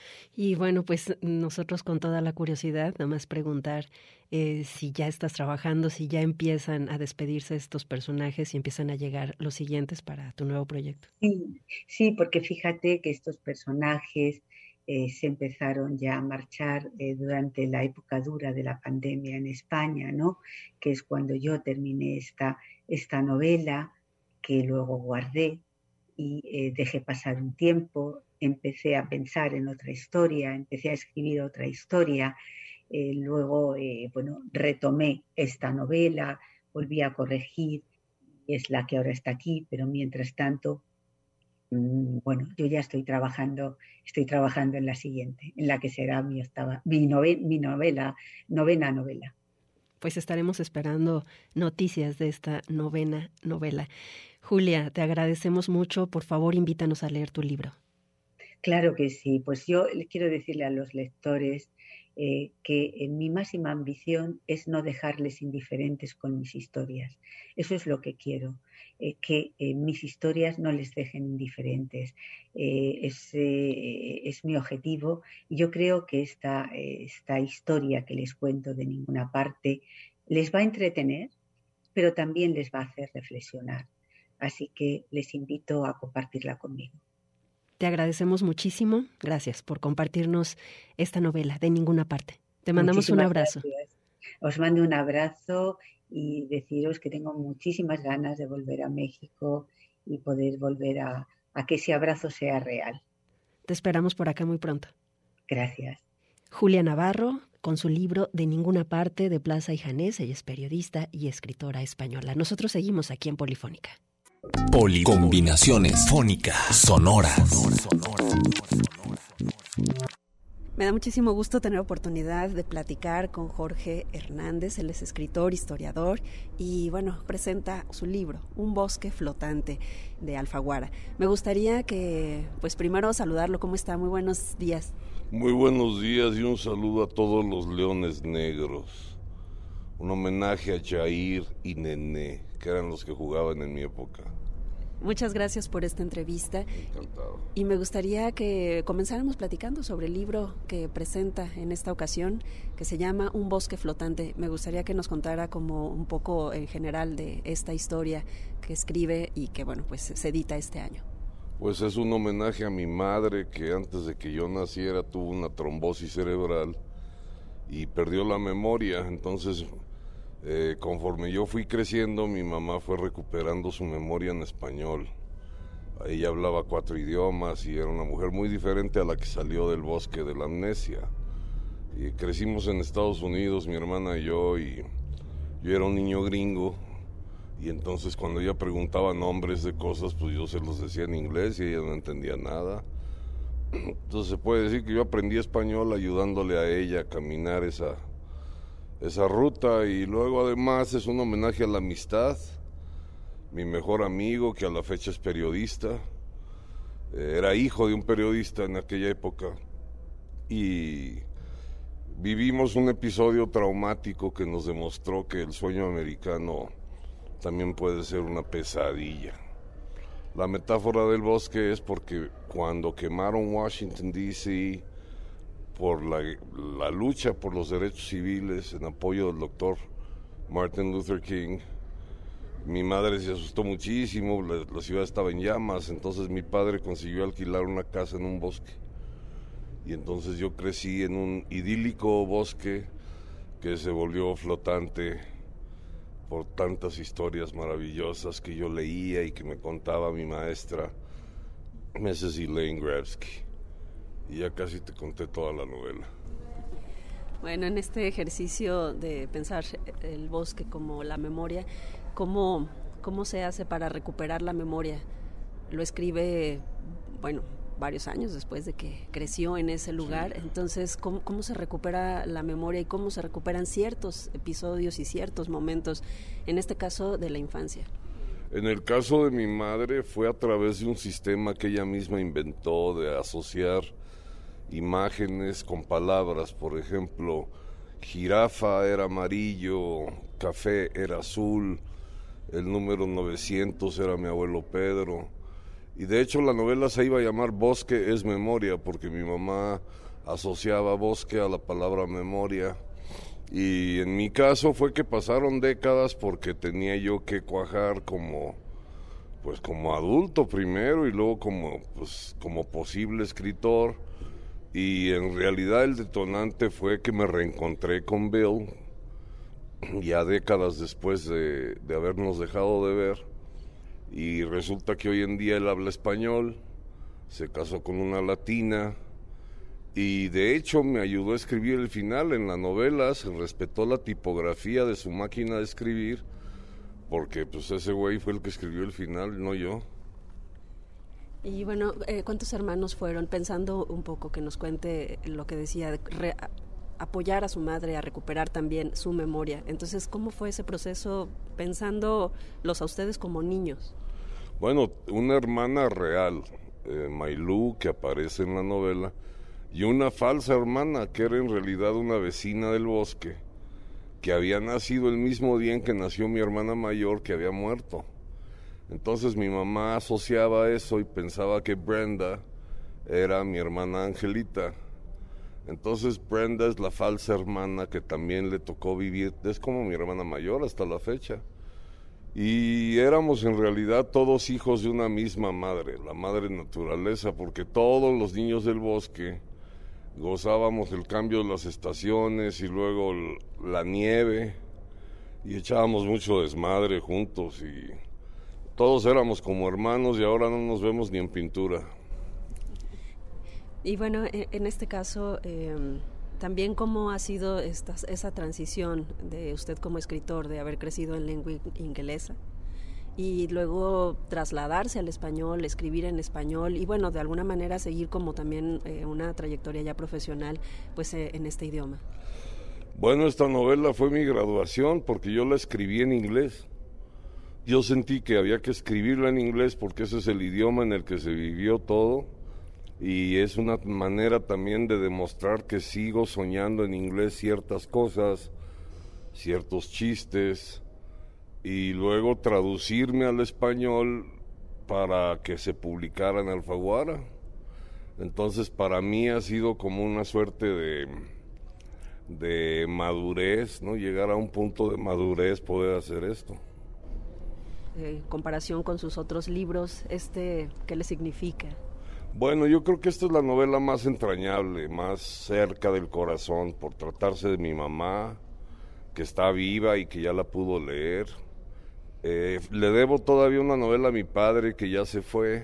Y bueno, pues nosotros con toda la curiosidad, nada más preguntar eh, si ya estás trabajando, si ya empiezan a despedirse estos personajes y empiezan a llegar los siguientes para tu nuevo proyecto. Sí, sí, porque fíjate que estos personajes eh, se empezaron ya a marchar eh, durante la época dura de la pandemia en España, ¿no? Que es cuando yo terminé esta, esta novela, que luego guardé y eh, dejé pasar un tiempo, empecé a pensar en otra historia, empecé a escribir otra historia, eh, luego, eh, bueno, retomé esta novela, volví a corregir, y es la que ahora está aquí, pero mientras tanto, mmm, bueno, yo ya estoy trabajando, estoy trabajando en la siguiente, en la que será mi octava, mi, nove, mi novela, novena novela. Pues estaremos esperando noticias de esta novena novela. Julia, te agradecemos mucho. Por favor, invítanos a leer tu libro. Claro que sí. Pues yo quiero decirle a los lectores eh, que eh, mi máxima ambición es no dejarles indiferentes con mis historias. Eso es lo que quiero, eh, que eh, mis historias no les dejen indiferentes. Eh, es, eh, es mi objetivo y yo creo que esta, eh, esta historia que les cuento de ninguna parte les va a entretener, pero también les va a hacer reflexionar. Así que les invito a compartirla conmigo. Te agradecemos muchísimo. Gracias por compartirnos esta novela de ninguna parte. Te mandamos muchísimas un abrazo. Gracias. Os mando un abrazo y deciros que tengo muchísimas ganas de volver a México y poder volver a, a que ese abrazo sea real. Te esperamos por acá muy pronto. Gracias. Julia Navarro, con su libro De ninguna parte, de Plaza y Janés. Ella es periodista y escritora española. Nosotros seguimos aquí en Polifónica. Poli combinaciones fónicas sonoras. Me da muchísimo gusto tener oportunidad de platicar con Jorge Hernández. Él es escritor, historiador y, bueno, presenta su libro, Un bosque flotante, de Alfaguara. Me gustaría que, pues, primero saludarlo. ¿Cómo está? Muy buenos días. Muy buenos días y un saludo a todos los leones negros. Un homenaje a Jair y Nené, que eran los que jugaban en mi época. Muchas gracias por esta entrevista. Encantado. Y me gustaría que comenzáramos platicando sobre el libro que presenta en esta ocasión, que se llama Un bosque flotante. Me gustaría que nos contara como un poco en general de esta historia que escribe y que, bueno, pues se edita este año. Pues es un homenaje a mi madre, que antes de que yo naciera tuvo una trombosis cerebral y perdió la memoria. Entonces, eh, conforme yo fui creciendo, mi mamá fue recuperando su memoria en español. Ella hablaba cuatro idiomas y era una mujer muy diferente a la que salió del bosque de la amnesia. Y crecimos en Estados Unidos, mi hermana y yo, y yo era un niño gringo. Y entonces cuando ella preguntaba nombres de cosas, pues yo se los decía en inglés y ella no entendía nada. Entonces se puede decir que yo aprendí español ayudándole a ella a caminar esa, esa ruta. Y luego además es un homenaje a la amistad. Mi mejor amigo, que a la fecha es periodista, eh, era hijo de un periodista en aquella época. Y vivimos un episodio traumático que nos demostró que el sueño americano también puede ser una pesadilla. La metáfora del bosque es porque cuando quemaron Washington, D C por la, la lucha por los derechos civiles en apoyo del doctor Martin Luther King, mi madre se asustó muchísimo, la, la ciudad estaba en llamas, entonces mi padre consiguió alquilar una casa en un bosque. Y entonces yo crecí en un idílico bosque que se volvió flotante por tantas historias maravillosas que yo leía y que me contaba mi maestra, missus Elaine Grabsky. Y ya casi te conté toda la novela. Bueno, en este ejercicio de pensar el bosque como la memoria, ¿cómo, cómo se hace para recuperar la memoria? Lo escribe, bueno, varios años después de que creció en ese lugar. Sí. Entonces, ¿cómo, ¿cómo se recupera la memoria y cómo se recuperan ciertos episodios y ciertos momentos, en este caso de la infancia? En el caso de mi madre fue a través de un sistema que ella misma inventó de asociar imágenes con palabras. Por ejemplo, jirafa era amarillo, café era azul, el número novecientos era mi abuelo Pedro. Y de hecho la novela se iba a llamar Bosque es memoria, porque mi mamá asociaba bosque a la palabra memoria. Y en mi caso fue que pasaron décadas porque tenía yo que cuajar como, pues como adulto primero y luego como, pues, como posible escritor. Y en realidad el detonante fue que me reencontré con Bill, ya décadas después de, de habernos dejado de ver. Y resulta que hoy en día él habla español, se casó con una latina. Y de hecho me ayudó a escribir el final en la novela, se respetó la tipografía de su máquina de escribir, porque pues ese güey fue el que escribió el final, no yo. Y bueno, eh, ¿cuántos hermanos fueron? Pensando un poco que nos cuente lo que decía, re, a, apoyar a su madre a recuperar también su memoria. Entonces, ¿cómo fue ese proceso pensándolos a ustedes como niños? Bueno, una hermana real, eh, Mailú, que aparece en la novela, y una falsa hermana que era en realidad una vecina del bosque, que había nacido el mismo día en que nació mi hermana mayor, que había muerto. Entonces mi mamá asociaba eso y pensaba que Brenda era mi hermana Angelita. Entonces Brenda es la falsa hermana que también le tocó vivir, es como mi hermana mayor hasta la fecha. Y éramos en realidad todos hijos de una misma madre, la madre naturaleza, porque todos los niños del bosque gozábamos el cambio de las estaciones y luego la nieve y echábamos mucho desmadre juntos y todos éramos como hermanos y ahora no nos vemos ni en pintura. Y bueno, en este caso, eh, también cómo ha sido esta, esa transición de usted como escritor, de haber crecido en lengua inglesa y luego trasladarse al español, escribir en español y bueno, de alguna manera seguir como también eh, una trayectoria ya profesional pues eh, en este idioma. Bueno, esta novela fue mi graduación porque yo la escribí en inglés. Yo sentí que había que escribirla en inglés porque ese es el idioma en el que se vivió todo y es una manera también de demostrar que sigo soñando en inglés ciertas cosas, ciertos chistes y luego traducirme al español para que se publicara en Alfaguara. Entonces para mí ha sido como una suerte de, de madurez, ¿no? Llegar a un punto de madurez, poder hacer esto. En comparación con sus otros libros, este, ¿qué le significa? Bueno, yo creo que esta es la novela más entrañable, más cerca del corazón, por tratarse de mi mamá, que está viva y que ya la pudo leer. Eh, le debo todavía una novela a mi padre que ya se fue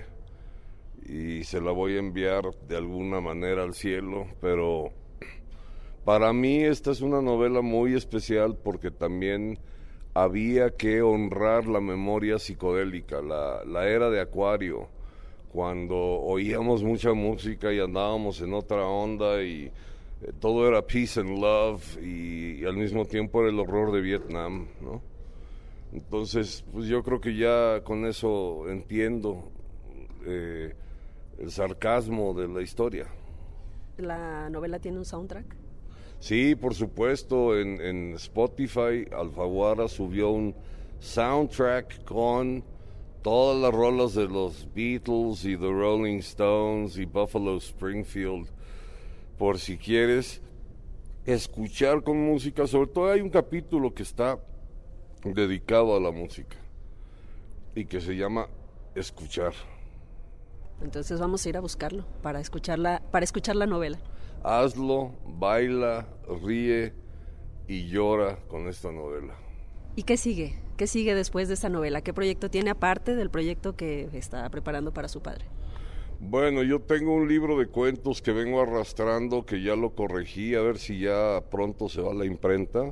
y se la voy a enviar de alguna manera al cielo, pero para mí esta es una novela muy especial porque también había que honrar la memoria psicodélica, la, la era de Acuario, cuando oíamos mucha música y andábamos en otra onda y eh, todo era peace and love y, y al mismo tiempo era el horror de Vietnam, ¿no? Entonces, pues yo creo que ya con eso entiendo eh, el sarcasmo de la historia. ¿La novela tiene un soundtrack? Sí, por supuesto, en, en Spotify Alfaguara subió un soundtrack con todas las rolas de los Beatles y The Rolling Stones y Buffalo Springfield, por si quieres escuchar con música. Sobre todo hay un capítulo que está dedicado a la música y que se llama Escuchar. Entonces vamos a ir a buscarlo para escuchar la, para escuchar la novela. Hazlo, baila, ríe y llora con esta novela. ¿Y qué sigue? ¿Qué sigue después de esta novela? ¿Qué proyecto tiene aparte del proyecto que está preparando para su padre? Bueno, yo tengo un libro de cuentos que vengo arrastrando, que ya lo corregí, a ver si ya pronto se va a la imprenta.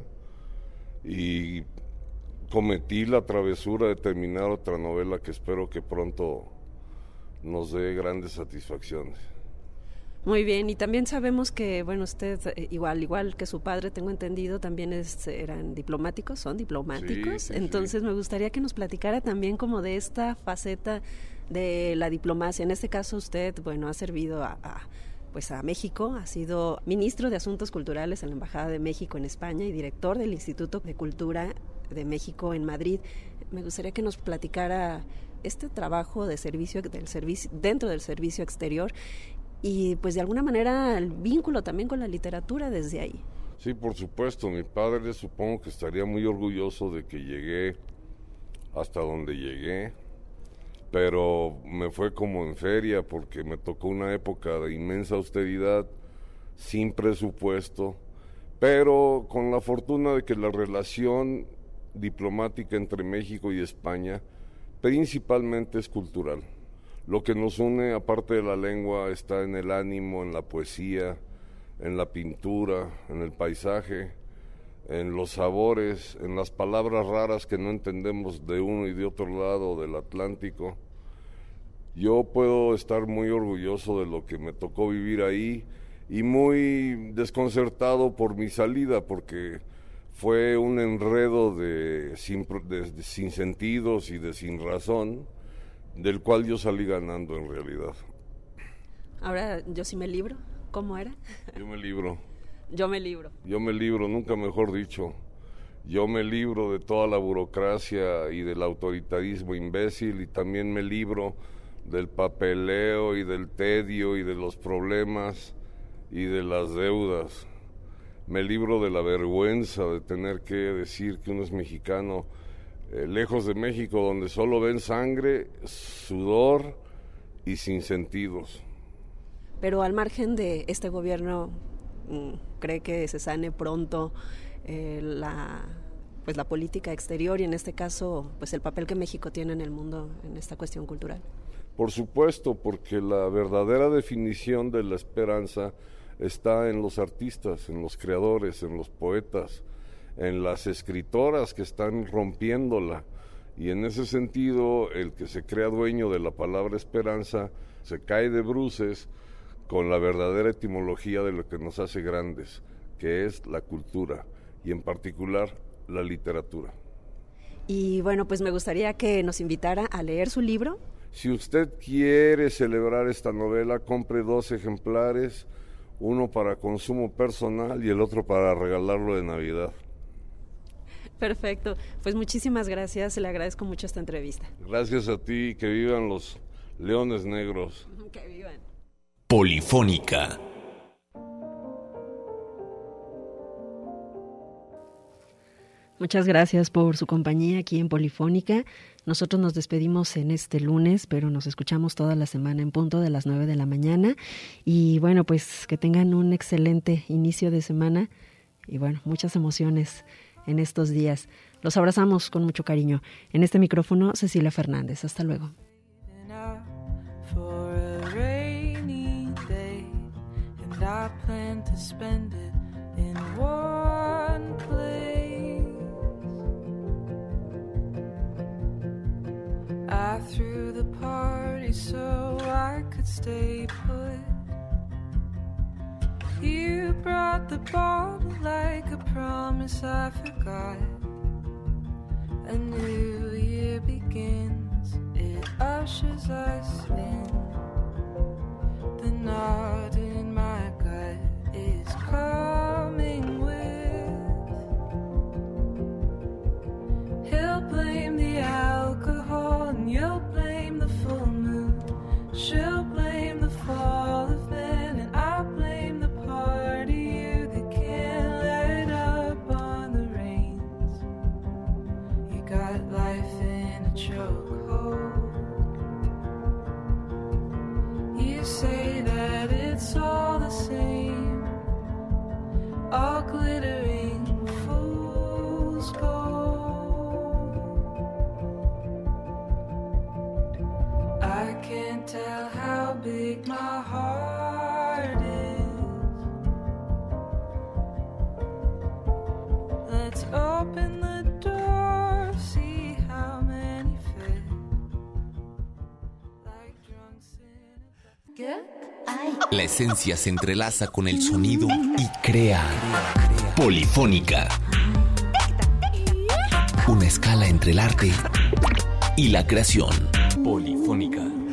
Y cometí la travesura de terminar otra novela que espero que pronto nos dé grandes satisfacciones. Muy bien, y también sabemos que, bueno, usted, eh, igual igual que su padre, tengo entendido, también es, eran diplomáticos, son diplomáticos, sí, sí, entonces sí. Me gustaría que nos platicara también como de esta faceta de la diplomacia. En este caso usted, bueno, ha servido a, a pues a México, ha sido ministro de Asuntos Culturales en la Embajada de México en España y director del Instituto de Cultura de México en Madrid. Me gustaría que nos platicara este trabajo de servicio, del servicio dentro del servicio exterior y pues de alguna manera el vínculo también con la literatura desde ahí. Sí, por supuesto, mi padre supongo que estaría muy orgulloso de que llegué hasta donde llegué, pero me fue como en feria porque me tocó una época de inmensa austeridad, sin presupuesto, pero con la fortuna de que la relación diplomática entre México y España principalmente es cultural. Lo que nos une, aparte de la lengua, está en el ánimo, en la poesía, en la pintura, en el paisaje, en los sabores, en las palabras raras que no entendemos de uno y de otro lado del Atlántico. Yo puedo estar muy orgulloso de lo que me tocó vivir ahí y muy desconcertado por mi salida, porque fue un enredo de sin, de, de sin sentidos y de sin razón, del cual yo salí ganando en realidad. Ahora yo sí me libro. ¿Cómo era? Yo me libro. Yo me libro. Yo me libro, nunca mejor dicho. Yo me libro de toda la burocracia y del autoritarismo imbécil, y también me libro del papeleo y del tedio y de los problemas y de las deudas. Me libro de la vergüenza de tener que decir que uno es mexicano, eh, lejos de México, donde solo ven sangre, sudor y sinsentidos. Pero al margen de este gobierno, ¿cree que se sane pronto eh, la, pues la política exterior y en este caso pues el papel que México tiene en el mundo en esta cuestión cultural? Por supuesto, porque la verdadera definición de la esperanza está en los artistas, en los creadores, en los poetas, en las escritoras que están rompiéndola. Y en ese sentido, el que se crea dueño de la palabra esperanza se cae de bruces con la verdadera etimología de lo que nos hace grandes, que es la cultura, y en particular la literatura. Y bueno, pues me gustaría que nos invitara a leer su libro. Si usted quiere celebrar esta novela, compre dos ejemplares, uno para consumo personal y el otro para regalarlo de Navidad. Perfecto, pues muchísimas gracias, le agradezco mucho esta entrevista. Gracias a ti, que vivan los leones negros. Que vivan. Polifónica. Muchas gracias por su compañía aquí en Polifónica. Nosotros nos despedimos en este lunes, pero nos escuchamos toda la semana en punto de las nueve de la mañana. Y bueno, pues que tengan un excelente inicio de semana y bueno, muchas emociones en estos días. Los abrazamos con mucho cariño. En este micrófono, Cecilia Fernández. Hasta luego. I plan to spend it in one place. I threw the party so I could stay put. You brought the bottle like a promise I forgot. A new year begins, it ushers us in. The knot in my gut is coming with. He'll blame the alcohol and you'll blame the full moon. She'll blame the fall of man and I'll blame the part of you that can't let up on the reins. You got life in a chokehold. You say that it's all the same, all glittering fool's gold. I can't tell how big my heart is. Let's open the door, see how many fit. Like drunks in a... La esencia se entrelaza con el sonido y crea Polifónica. Una escala entre el arte y la creación. Polifónica.